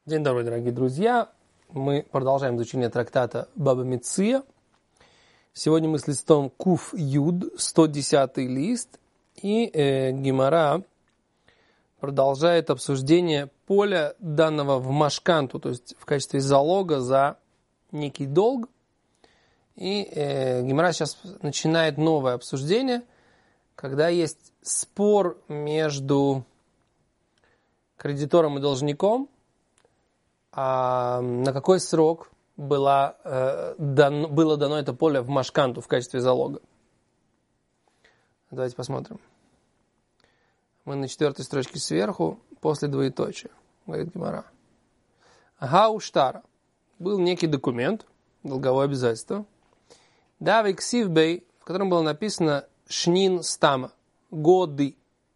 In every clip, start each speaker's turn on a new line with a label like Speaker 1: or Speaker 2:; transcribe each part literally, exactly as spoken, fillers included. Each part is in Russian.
Speaker 1: День добрый, дорогие друзья. Мы продолжаем изучение трактата Баба Меция. Сегодня мы с листом Куф Юд, сто десятый лист. И э, Гемара продолжает обсуждение поля, данного в машканту, то есть в качестве залога за некий долг. И э, Гемара сейчас начинает новое обсуждение, когда есть спор между кредитором и должником, а на какой срок было, э, дан, было дано это поле в машканту в качестве залога. Давайте посмотрим. Мы на четвертой строчке сверху, после двоеточия, говорит Гемара. Гауштара. Был некий документ, долговое обязательство. Давик Сивбей, в котором было написано Шнин Стама, годы.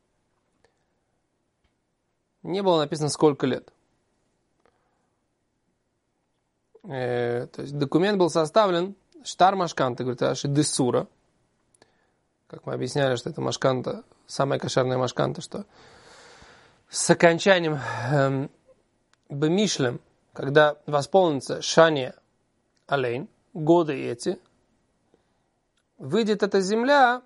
Speaker 1: Не было написано сколько лет. Э, то есть документ был составлен штар машканта, говорит Раши, десура. Как мы объясняли, что это машканта, самая кошерная машканта, что с окончанием эм, бемишлем, когда восполнится шания алейн, годы эти, выйдет эта земля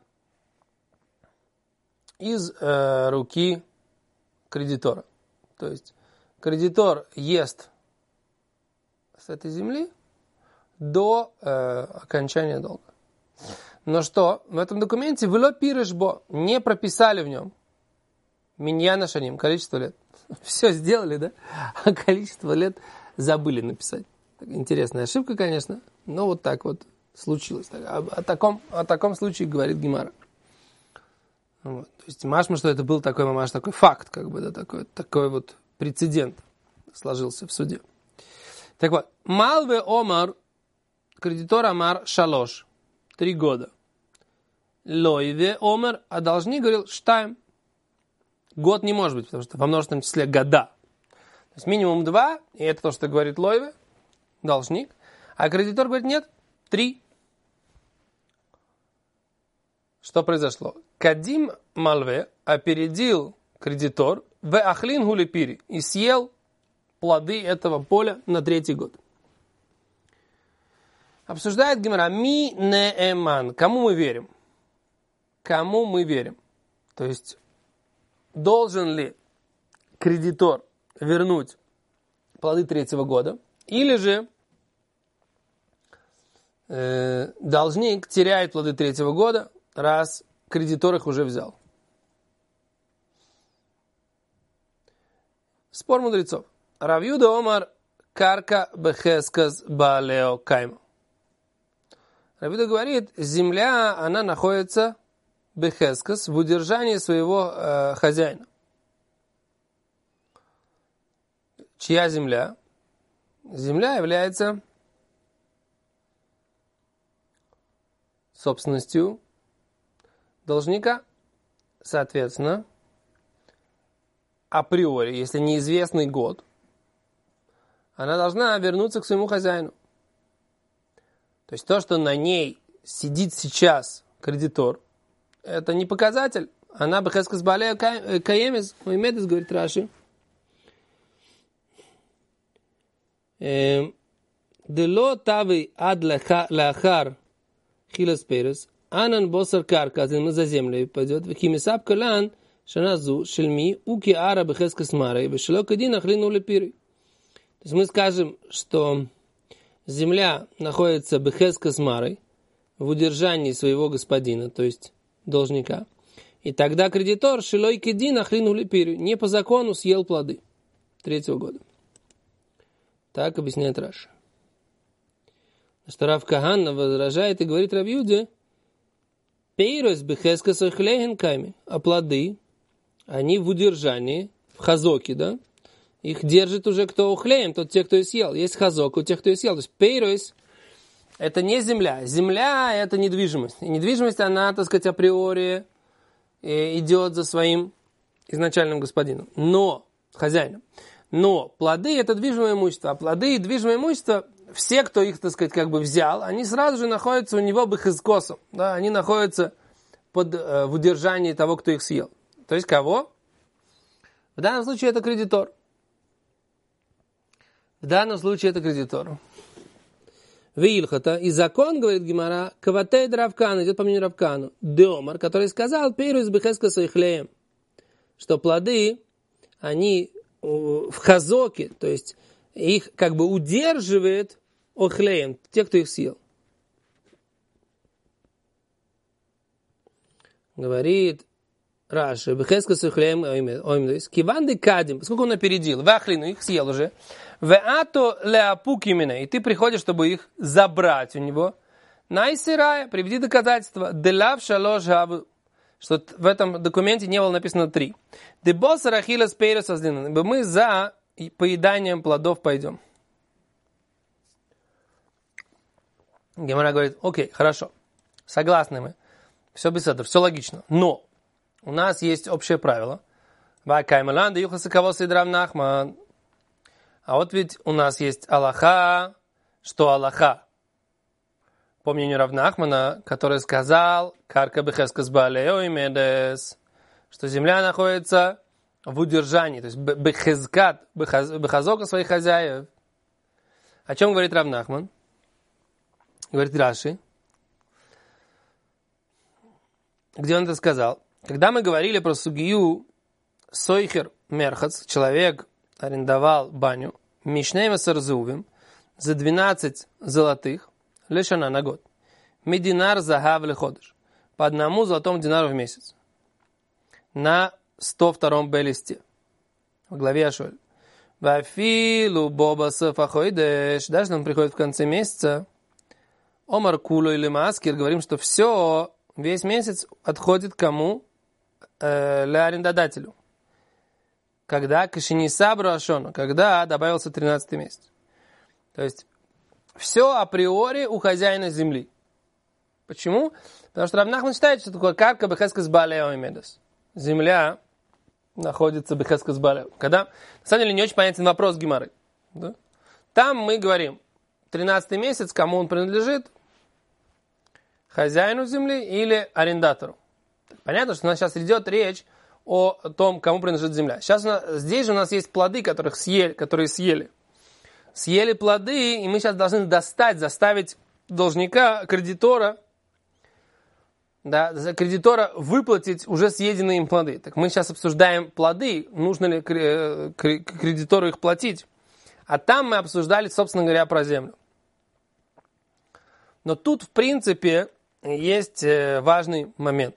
Speaker 1: из э, руки кредитора. То есть кредитор ест с этой земли до э, окончания долга. Но что? В этом документе вело пирышбо, не прописали в нем миньяна шаним, количество лет. Все сделали, да? А количество лет забыли написать. Интересная ошибка, конечно, но вот так вот случилось. О, о, таком, о таком случае говорит Гемара. Вот. То есть машма, что это был такой мамаш, такой факт, как бы, да, такой, такой вот прецедент сложился в суде. Так вот, Малве Омар, кредитор Амар Шалош, три года. Лойве Омар, а должник говорил Штайм. Год не может быть, потому что во множественном числе года. То есть минимум два, и это то, что говорит Лойве, должник. А кредитор говорит, нет, три. Что произошло? Кадим Малве опередил кредитор в Ахлин Гулипири и съел плоды этого поля на третий год. Обсуждает Гемара ми неэман. Кому мы верим? Кому мы верим? То есть, должен ли кредитор вернуть плоды третьего года? Или же э, должник теряет плоды третьего года, раз кредитор их уже взял? Спор мудрецов. Рав Юда Омар карка бехесказ баалео кайма. Рав Юда говорит, земля, она находится бехесказ, в удержании своего э, хозяина. Чья земля? Земля является собственностью должника. Соответственно, априори, если неизвестный год, она должна вернуться к своему хозяину. То есть то, что на ней сидит сейчас кредитор, это не показатель. Она бехескас баалео каемес, моймедес, говорит Раши. Дело тавы ад лахар хилас перес, анан босар карка, за землю пойдет, вехимисаб калан шаназу шельми уки ара бехескас марой, вешело кадин ахлину лепири. То есть мы скажем, что земля находится бехескас марой, в удержании своего господина, то есть должника. И тогда кредитор шилой кедин ахлину лепирю, не по закону съел плоды третьего года. Так объясняет Раши. Что Рав Каганна возражает и говорит Рав Юде, пейрос бехескас охлеген кайми, а плоды, они в удержании, в хазоке, да? Их держит уже кто ухлеем, тот те, кто и съел. Есть хазок у тех, кто и съел. То есть пейрос — это не земля. Земля — это недвижимость. И недвижимость, она, так сказать, априори идет за своим изначальным господином. Но, хозяином. Но плоды — это движимое имущество. А плоды и движимое имущество, все, кто их, так сказать, как бы взял, они сразу же находятся у него бехескосом. Да? Они находятся под, э, в удержании того, кто их съел. То есть кого? В данном случае это кредитор. В данном случае это кредитор. Вильхата. И закон, говорит Гемара, каватейд Равкан, идет по мнению Равкану, Деомар, который сказал, перу из бехеска соихлеем, что плоды, они в хазоке, то есть их как бы удерживает охлеем, те, кто их съел. Говорит Раши, бехеска соихлеем, киванды кадим, поскольку он опередил, вахлину, их съел уже, веато леапук именно, и ты приходишь, чтобы их забрать у него, найсирая, приведи доказательства, делав шалош гаву, что в этом документе не было написано три. Дебос рахила спейрус аздинан, ибо мы за поеданием плодов пойдем. Гемара говорит, окей, хорошо, согласны мы, все без этого, все логично, но у нас есть общее правило. А вот ведь у нас есть Аллаха, что Аллаха, по мнению Рав Нахмана, который сказал, карка бехескас балео имедес, что земля находится в удержании, то есть бехезкат, бехазока своих хозяев. О чем говорит Рав Нахман? Говорит Раши. Где он это сказал? Когда мы говорили про сугию сойхер мерхац, человек арендовал баню, мишнейма сарзувим, за двенадцать золотых, лешана на год, мединар загав леходыш, по одному золотому динару в месяц, на сто втором б-листе, в главе Ашоль. Вафилу боба сафахойдеш, даже он приходит в конце месяца, омар кулу или маскир, говорим, что все, весь месяц отходит кому? Для арендодателю. Когда кашиниса брашона, когда добавился тринадцатый месяц. То есть все априори у хозяина земли. Почему? Потому что Рав Нахман считает, что такое карка бехескас балео имедес. Земля находится бехескас балео. Когда, на самом деле, не очень понятен вопрос Гемары. Да? Там мы говорим, тринадцатый месяц, кому он принадлежит? Хозяину земли или арендатору? Понятно, что у нас сейчас идет речь о том, кому принадлежит земля. Сейчас у нас, здесь же у нас есть плоды, которых съели, которые съели. Съели плоды, и мы сейчас должны достать, заставить должника, кредитора, да, кредитора выплатить уже съеденные им плоды. Так мы сейчас обсуждаем плоды, нужно ли кредитору их платить. А там мы обсуждали, собственно говоря, про землю. Но тут, в принципе, есть важный момент.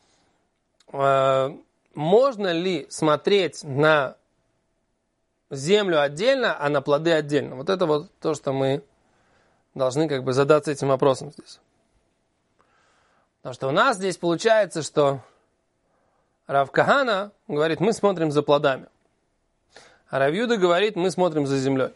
Speaker 1: Можно ли смотреть на землю отдельно, а на плоды отдельно? Вот это вот то, что мы должны как бы задаться этим вопросом здесь. Потому что у нас здесь получается, что Рав Кахана говорит, мы смотрим за плодами. А Рав Юда говорит, мы смотрим за землей.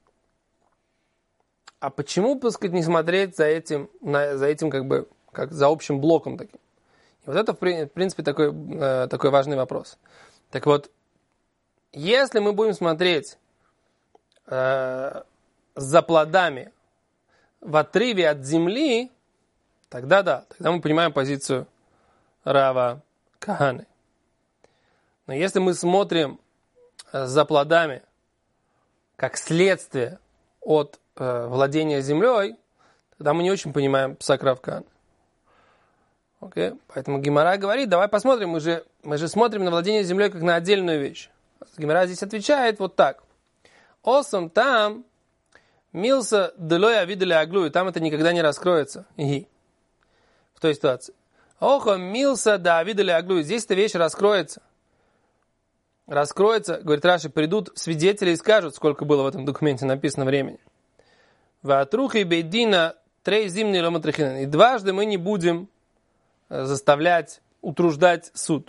Speaker 1: А почему, так сказать, не смотреть за этим, за этим как бы, как за общим блоком таким? И вот это, в принципе, такой, э, такой важный вопрос. Так вот, если мы будем смотреть э, за плодами в отрыве от земли, тогда да, тогда мы понимаем позицию Рава Каханы. Но если мы смотрим за плодами как следствие от э, владения землей, тогда мы не очень понимаем псак Рав Каханы. Okay. Поэтому Гемара говорит, давай посмотрим, мы же, мы же смотрим на владение землей как на отдельную вещь. Гемара здесь отвечает вот так. Осом там милса делоя видели аглу, и там это никогда не раскроется. Иги. В той ситуации. Охо милса да видели аглу, здесь эта вещь раскроется. Раскроется, говорит Раши, придут свидетели и скажут, сколько было в этом документе написано времени. Ватрухи бейдина трей зимний ломатрихинен. И дважды мы не будем заставлять, утруждать суд.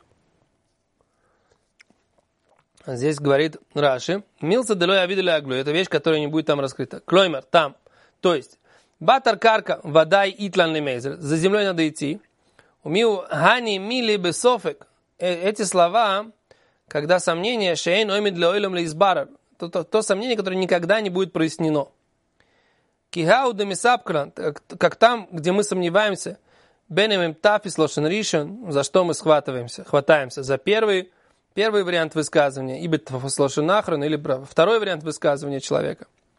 Speaker 1: Здесь говорит Раши, милса делой авидели аглу, это вещь, которая не будет там раскрыта. Клоймер, там. То есть, батар карка, водай итлан лемейзер, за землей надо идти. Умил хани мили бесофек. Эти слова, когда сомнение, шейн оймид ле ойлам ле избарар, то, то, то сомнение, которое никогда не будет прояснено. Кихау демисапкран, как там, где мы сомневаемся, бенемем тафис лошен ришен, за что мы схватываемся, хватаемся, за первый, первый вариант высказывания, ибо лошен нахрен, или второй вариант высказывания человека.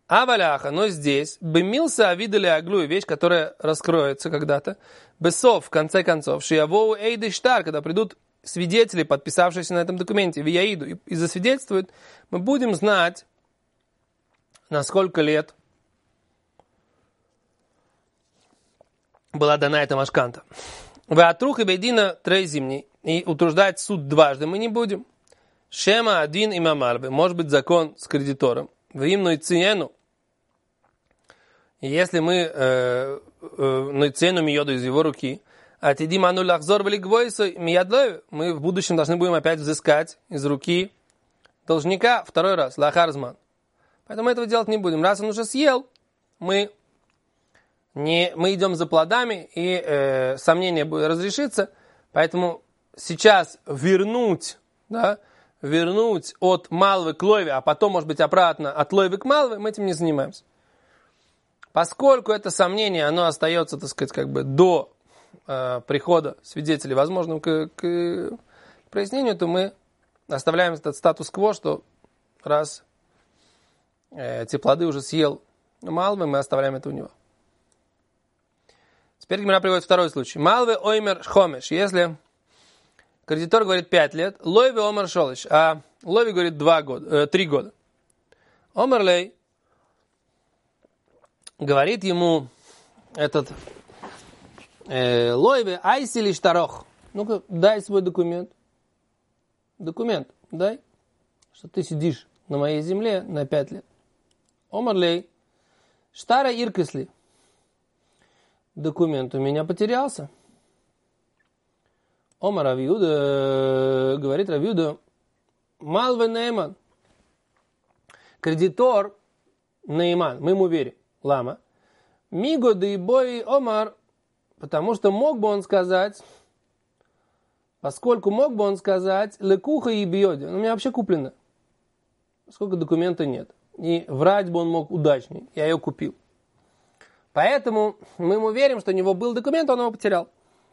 Speaker 1: Аваляха, но здесь, бемился авидали аглу, вещь, которая раскроется когда-то, бесов, в конце концов, шиявоу эйды штар, когда придут свидетели, подписавшиеся на этом документе, в Яиду, и, и засвидетельствуют, мы будем знать, на сколько лет была дана эта машканта. Вы отрух и бейдина трей зимний, и утруждать суд дважды мы не будем. Шема один и мамарбе, может быть закон с кредитором. В имную цену, если мы э, э, цену миоду из его руки, а ти диману лахзор были гвойса миядлою, мы в будущем должны будем опять взыскать из руки должника второй раз, лахарзман. Поэтому мы этого делать не будем. Раз он уже съел, мы, не, мы идем за плодами, и э, сомнение будет разрешиться. Поэтому сейчас вернуть, да, вернуть от малвы к лойве, а потом, может быть, обратно от лойвы к малве, мы этим не занимаемся. Поскольку это сомнение, оно остается, так сказать, как бы до э, прихода свидетелей, возможно, к, к прояснению, то мы оставляем этот статус-кво, что раз э, эти плоды уже съел малвы, мы оставляем это у него. Теперь Гемара приводит второй случай. Малвы оймер хомеш. Если кредитор говорит пять лет, лойви омер шолыш, а лойви говорит два года, э, три года. Омерлей говорит ему этот э, лойви айсили штарох. Ну-ка, дай свой документ. Документ дай, что ты сидишь на моей земле на пять лет. Омерлей штара иркисли. Документ у меня потерялся. Омар Равиуда, говорит Равиуда, Малве Нейман, кредитор Нейман, мы ему верим, лама, Миго да и бой Омар, потому что мог бы он сказать, поскольку мог бы он сказать, лекуха и биоди, у меня вообще куплено, поскольку документа нет, и врать бы он мог удачнее, я ее купил. Поэтому мы ему верим, что у него был документ, он его потерял.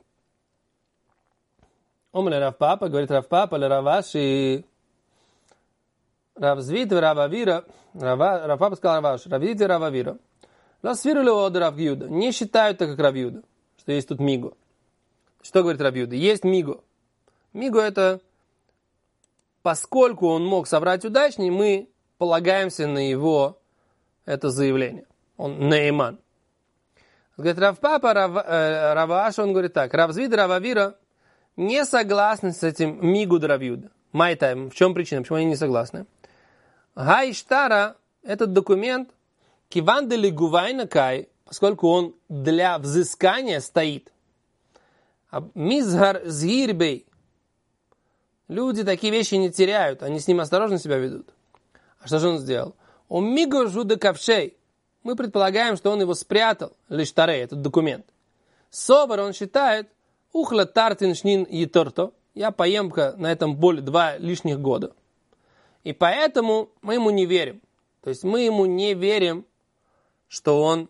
Speaker 1: Омле Рав Папа, говорит Рав Папа, ле Раваши, Рав Звит, Рав Авира, Рав Папа сказал Раваши, Рав Звит, Рав Авира, Ласфиру ле од Рав Гиуда, не считают так, как Рав Гиуда, что есть тут миго. Что говорит Рав Гиуда? Есть миго. Миго это, поскольку он мог соврать удачнее, мы полагаемся на его это заявление. Он нейман. Говорит, Рав Папа, Рав, э, Раваша, он говорит так, Рав Звид, Рав Авира не согласны с этим мигу Рав Юда. Майтайм, в чем причина, почему они не согласны? Гайштара, этот документ, кивандели гувайна кай, поскольку он для взыскания стоит. Мизгар згирбей. Люди такие вещи не теряют, они с ним осторожно себя ведут. А что же он сделал? У мигу жуда ковшей. Мы предполагаем, что он его спрятал, лишь тарей, этот документ. Собор, он считает, ухла тартин шнин и торто, я поем-ка на этом более два лишних года. И поэтому мы ему не верим. То есть мы ему не верим, что он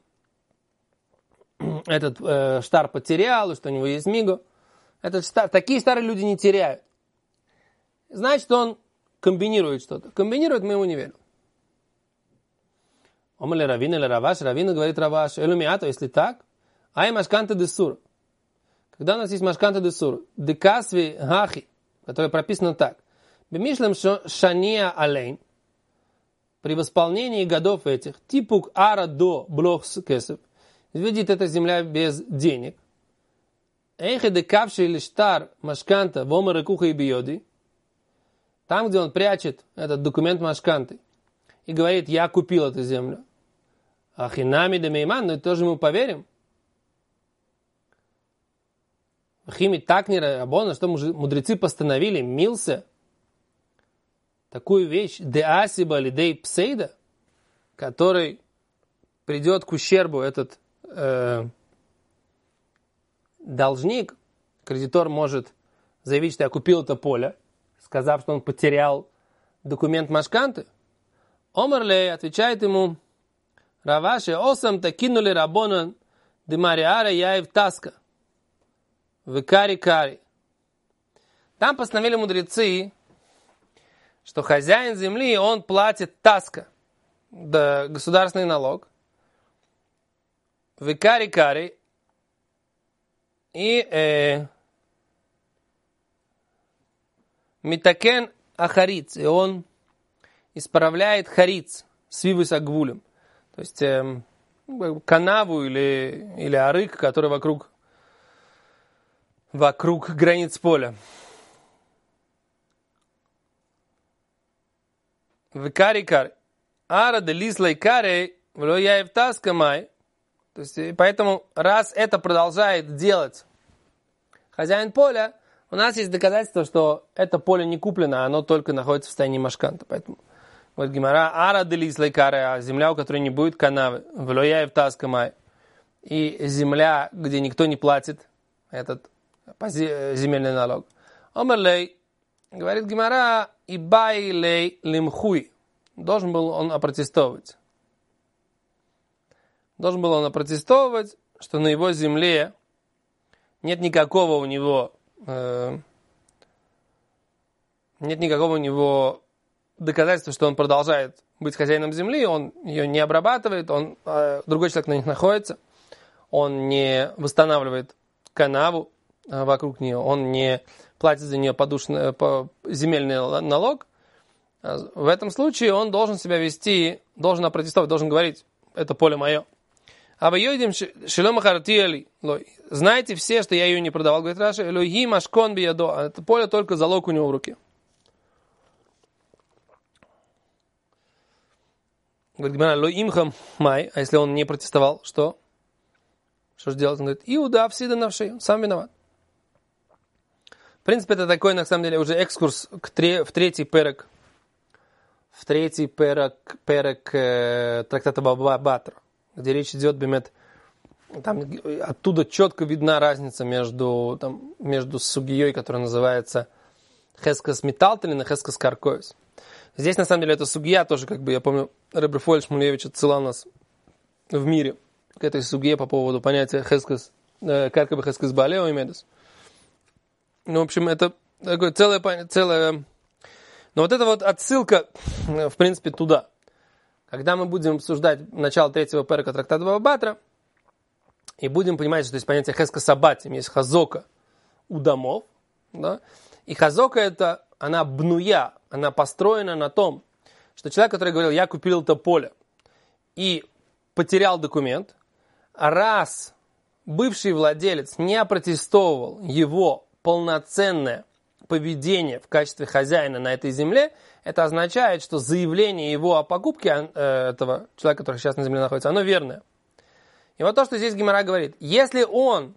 Speaker 1: этот э, штар потерял, что у него есть миго. Этот штар, такие старые люди не теряют. Значит, он комбинирует что-то. Комбинирует, мы ему не верим. Омале Равина или Раваш, Равина говорит Раваш, элумиато, если так, ай машканта де сур. Когда у нас есть машканта де сур, декасви гахи, которое прописано так, бемишлем шания алейн, при восполнении годов этих, типук ара до блохс кесев, видит эта земля без денег, эйхе декавши или штар машканта вомары куха и биоди, там, где он прячет этот документ машканты, и говорит, я купил эту землю, ахинами де мейман, но тоже мы поверим. Хими так не рабона, что мудрецы постановили, мился, такую вещь, де асиба или де псейда, который придет к ущербу этот э, должник, кредитор может заявить, что я купил это поле, сказав, что он потерял документ машканты. Омерлей отвечает ему, Раваши, осам такинули рабонан де мариара яев таска. В кари-кари. Там постановили мудрецы, что хозяин земли, он платит таска. да, государственный налог. Викари-кари. И э, Митакен ахариц. И он исправляет хариц. Свивус агвулем. То есть э, канаву или, или арык, который вокруг, вокруг границ поля. Викари-кари. Ара де лислай кари, вло яев таскамай. То есть, поэтому, раз это продолжает делать хозяин поля, у нас есть доказательство, что это поле не куплено, оно только находится в состоянии машканта. Поэтому, вот гемара, ара де лислай кари, а земля, у которой не будет канавы, вло яев таскамай. И земля, где никто не платит этот земельный налог. Омерлей, говорит гемара, и байлей лимхуй. Должен был он опротестовывать. Должен был он опротестовывать, что на его земле нет никакого у него э, нет никакого у него доказательства, что он продолжает быть хозяином земли, он ее не обрабатывает, он, э, другой человек на них находится, он не восстанавливает канаву э, вокруг нее, он не платит за нее подушный, по, земельный налог. В этом случае он должен себя вести, должен опротестовать, должен говорить, это поле мое. А вы едем шеломахартиали. Знаете все, что я ее не продавал, говорит Раши, Элохи машкон биядо. Это поле только залог у него в руке. Говорит Гемара, ло имхам май, а если он не протестовал, что? Что же делать? Он говорит, Иуда всегда навшей, он сам виноват. В принципе, это такой, на самом деле, уже экскурс к тре, в третий перек, в третий перек, перек э, трактата Баба Батра, где речь идет, бемет, там оттуда четко видна разница между, там, между сугией, которая называется Хескас Металтелин и Хескас Каркоис. Здесь, на самом деле, это сугия тоже, как бы, я помню, Ребе Фоль Шмулевич отсылал нас в мире к этой сугие по поводу понятия Хескас, э, Каркаба Хескас Балео и Медес. Ну, в общем, это такое целое, целое... Но вот эта вот отсылка, в принципе, туда. Когда мы будем обсуждать начало третьего перека трактата Баба Батра, и будем понимать, что есть понятие Хеска Сабатим, есть хазока у домов, да? И хазока это, она бнуя, она построена на том, что человек, который говорил, я купил это поле, и потерял документ, раз бывший владелец не опротестовывал его полноценное поведение в качестве хозяина на этой земле, это означает, что заявление его о покупке этого человека, который сейчас на земле находится, оно верное. И вот то, что здесь Гемара говорит, если он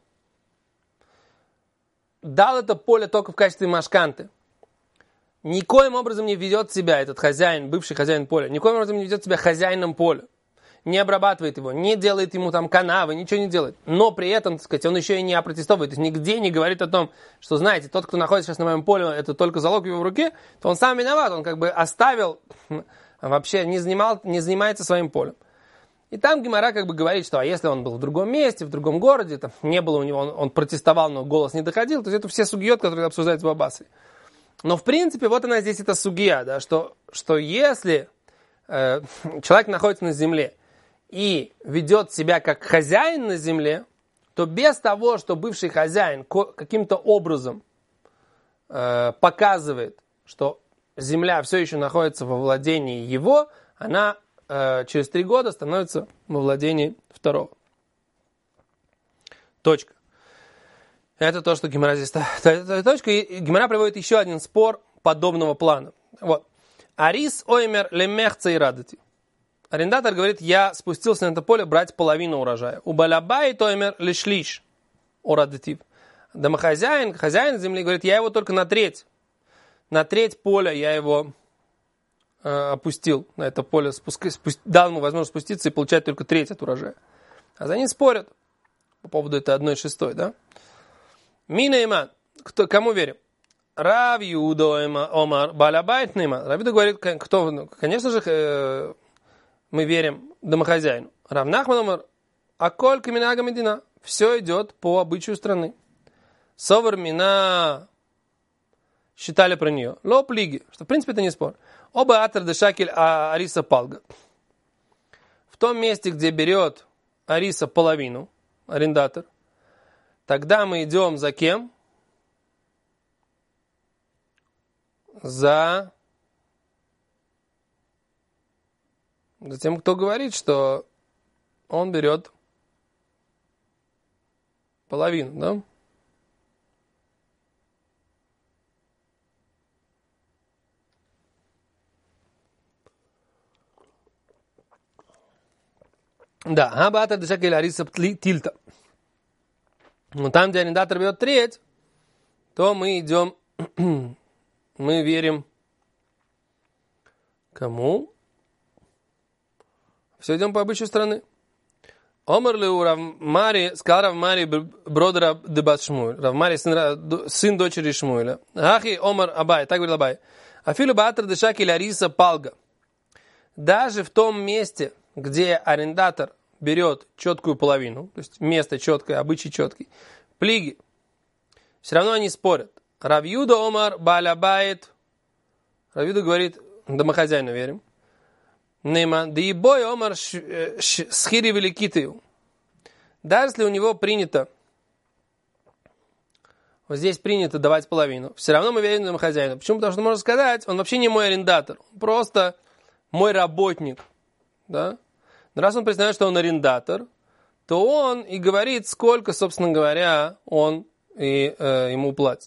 Speaker 1: дал это поле только в качестве машканты, никоим образом не ведет себя этот хозяин, бывший хозяин поля, никоим образом не ведет себя хозяином поля, не обрабатывает его, не делает ему там канавы, ничего не делает. Но при этом, так сказать, он еще и не опротестовывает. То есть нигде не говорит о том, что, знаете, тот, кто находится сейчас на моем поле, это только залог его в руке, то он сам виноват. Он как бы оставил, вообще не, занимал, не занимается своим полем. И там Гемара как бы говорит, что а если он был в другом месте, в другом городе, там не было у него, он, он протестовал, но голос не доходил, то есть это все сугиот, которые обсуждаются в Аббасе. Но в принципе, вот она здесь, эта сугия, да, что, что если э, человек находится на земле, и ведет себя как хозяин на земле, то без того, что бывший хозяин каким-то образом э, показывает, что земля все еще находится во владении его, она э, через три года становится во владении второго. Точка. Это то, что Гемара здесь... Точка. И Гемара приводит еще один спор подобного плана. Вот. Арис оймер лемехца и радати. Арендатор говорит, я спустился на это поле брать половину урожая. У балабай тоймер лишлиш орадатив. Домохозяин, хозяин земли говорит, я его только на треть. На треть поля я его э, опустил. На это поле спуск... спуст... дал ему возможность спуститься и получать только треть от урожая. А за ним спорят по поводу этой одной шестой, да? Мина иман. Кто, кому верим? Рав Юдо Омар балабайт нейман. Рав Юдо говорит, кто, конечно же, э, мы верим домохозяину. Рав Нахман Омар, а колька минага медина. Все идет по обычаю страны. Совар мина считали про нее. Лоп лиги. Что в принципе это не спор. Оба атер де шакель ариса палга. в том месте, где берет Ариса половину, арендатор, тогда мы идем за кем? За... за тем, кто говорит, что он берет половину, да? Да, абата дешакель ариса тильта. Но там, где арендатор берет треть, то мы идем, мы верим кому? Все идем по обычаю страны. Омар ли у Равмари, сказал Равмари бродера дебат Шмуэль. Равмари сын, сын дочери Шмуэля. Ахи Омар Абай, так говорил Абай. Афилу баатр дешакель ариса палга. Даже в том месте, где арендатор берет четкую половину, то есть место четкое, обычай четкий, плиги, все равно они спорят. Равьюда Омар Балябайт. Равьюда говорит, домохозяину верим. Нейма, да и бой Омар схири великитою. Даже если у него принято, вот здесь принято давать половину, все равно мы верим домохозяину. Почему? Потому что можно сказать, он вообще не мой арендатор, просто мой работник. Да? Но раз он признает, что он арендатор, то он и говорит, сколько, собственно говоря, он и, э, ему платит.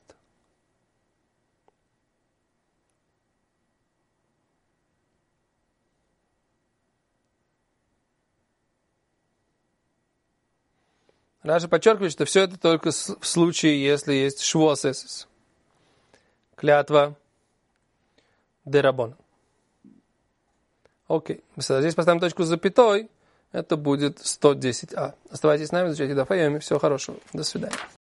Speaker 1: Раша подчеркивает, что все это только в случае, если есть швуосесис. Клятва дерабон. Окей. Здесь поставим точку с запятой. Это будет сто десять а. Оставайтесь с нами, изучайте Дафайоми. Всего хорошего. До свидания.